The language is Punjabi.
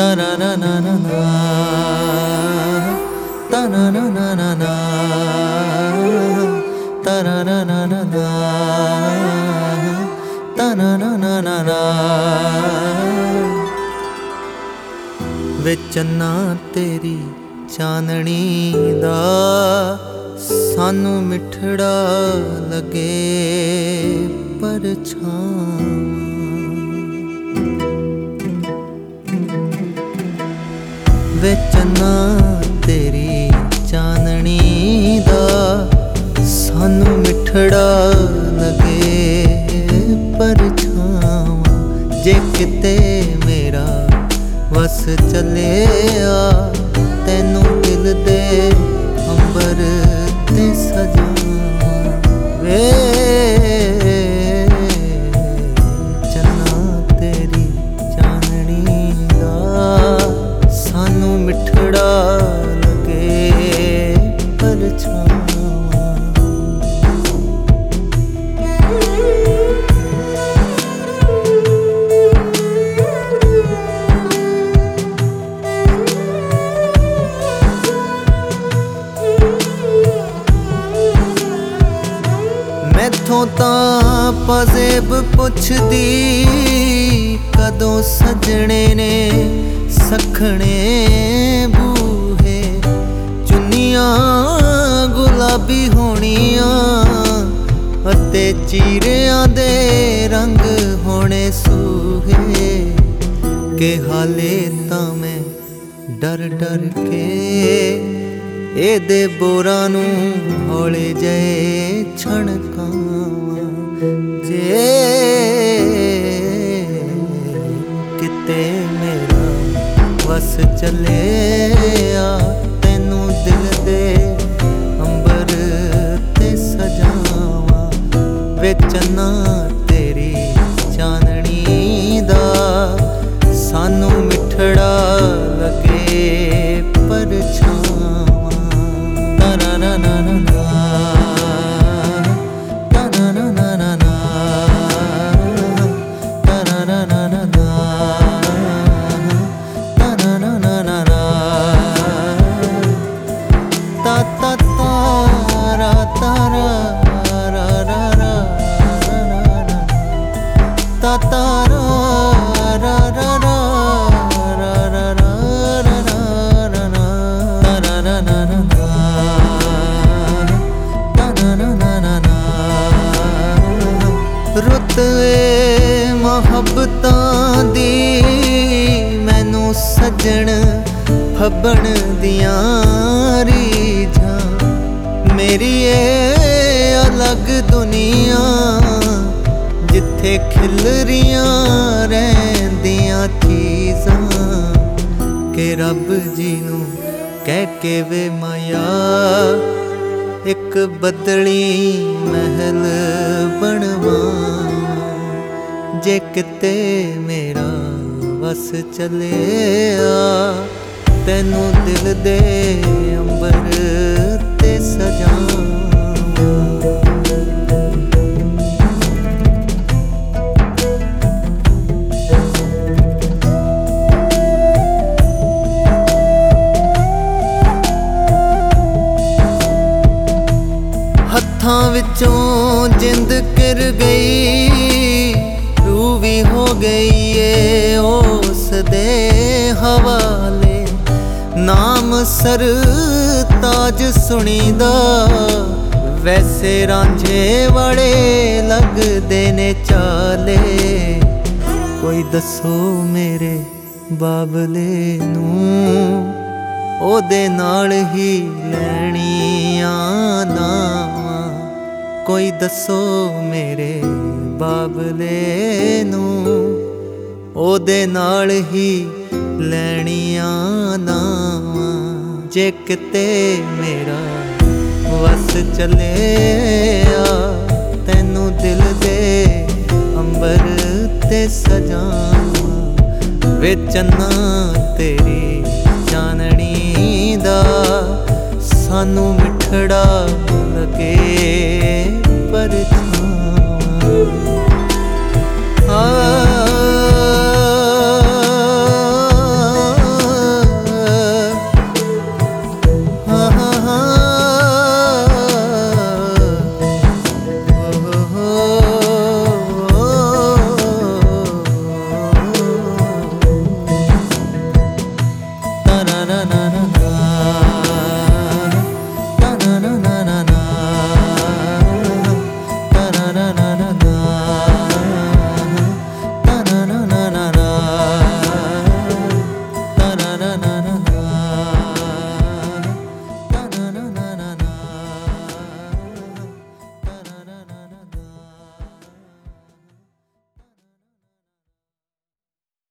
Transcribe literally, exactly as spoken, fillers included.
na na na na na ta na na na na na ta na na na na na ta na na na na na ਵੇ ਚੰਨਾ ਤੇਰੀ ਚਾਨਣੀ ਦਾ ਸਾਨੂੰ ਮਿੱਠੜਾ ਲੱਗੇ ਪਰਛਾਵਾਂ ਵੇ ਚੰਨਾ ਤੇਰੀ ਚਾਨਣੀ ਦਾ ਸਾਨੂੰ ਮਿੱਠੜਾ ਲੱਗੇ ਪਰਛਾਵਾਂ ਜੇ ਕਿਤੇ ਮੇਰਾ ਵਸ ਚੱਲਿਆ ਤੈਨੂੰ ਦਿਲ ਦੇ ਅੰਬਰ ਤੇ ਸਜਾਵਾਂ ਵੇ ਚੰਨਾ ਤੇਰੀ ਚਾਨਣੀ ਦਾ ਸਾਨੂੰ ਮਿੱਠੜਾ ਲੱਗੇ ਪਰਛਾਵਾਂ ਮੈਥੋਂ ਤਾਂ ਪਜ਼ੇਬ ਪੁੱਛਦੀ ਕਦੋਂ ਸਜਣੇ ਨੇ ਸਖਣੇ ਬੂਹੇ ਚੁੰਨੀਆਂ ਗੁਲਾਬੀ ਹੋਣੀਆਂ ਅਤੇ ਚੀਰਿਆਂ ਦੇ ਰੰਗ ਹੋਣੇ ਸੂਹੇ ਕਿ ਹਾਲੇ ਤਾਂ ਮੈਂ ਡਰ ਡਰ ਕੇ ਇਹਦੇ ਬੋਰਾਂ ਨੂੰ ਹੌਲੇ ਜਿਹੇ ਛਣਕਾਵਾਂ ਜੇ ਕਿਤੇ ਮੇਰਾ ਵਸ ਚੱਲਿਆ ਤੈਨੂੰ ਦਿਲ ਦੇ ਅੰਬਰ ਤੇ ਸਜਾਵਾਂ ਵੇ ਚੰਨਾ ਤੇਰੀ ਚਾਨਣੀ ਦਾ ਸਾਨੂੰ ਮਿੱਠੜਾ ਲੱਗੇ ਪਰਛਾਵਾਂ ਰੁੱਤ ਏ ਮੁਹੱਬਤਾਂ ਦੀ ਮੈਨੂੰ ਸੱਜਣ ਫੱਬਣ ਦੀਆਂ ਰੀਝਾਂ ਮੇਰੀ ਏ ਅਲੱਗ ਦੁਨੀਆ ਜਿੱਥੇ ਖਿਲਰੀਆਂ ਰਹਿੰਦੀਆਂ ਚੀਜ਼ਾਂ ਕਿ ਰੱਬ ਜੀ ਨੂੰ ਕਹਿ ਕੇ ਵੇ ਮਾਇਆ ਇੱਕ ਬਦਲੀ ਮਹਿਲ ਬਣਵਾਂ ਜੇ ਕਿਤੇ ਮੇਰਾ ਵਸ ਚੱਲਿਆ ਤੈਨੂੰ ਦਿਲ ਦੇ ਅੰਬਰ ਤੇ ਸਜਾਵਾਂ ਹੱਥਾਂ ਵਿੱਚੋਂ ਜਿੰਦ ਕਿਰ ਗਈ ਰੂਹ ਵੀ ਹੋ ਗਈ ਏ ਉਸ ਦੇ ਹਵਾਲੇ ਨਾਮ ਸਰਤਾਜ ਸੁਣੀਦਾ ਵੈਸੇ ਰਾਂਝੇ ਵਾਲੇ ਲੱਗਦੇ ਨੇ ਚਾਲੇ ਕੋਈ ਦੱਸੋ ਮੇਰੇ ਬਾਬਲੇ ਨੂੰ ਉਹਦੇ ਨਾਲ ਹੀ ਲੈਣੀਆਂ ਨਾਵਾਂ ਕੋਈ ਦੱਸੋ ਮੇਰੇ ਬਾਬਲੇ ਨੂੰ ਉਹਦੇ ਨਾਲ ਹੀ ਲੈਣੀਆਂ ਨਾਵਾਂ ਜੇ ਕਿਤੇ ਮੇਰਾ ਵਸ ਚੱਲਿਆ ਤੈਨੂੰ ਦਿਲ ਦੇ ਅੰਬਰ ਤੇ ਸਜਾਵਾਂ ਵੇ ਚੰਨਾ ਤੇਰੀ ਚਾਨਣੀ ਦਾ ਸਾਨੂੰ ਮਿੱਠੜਾ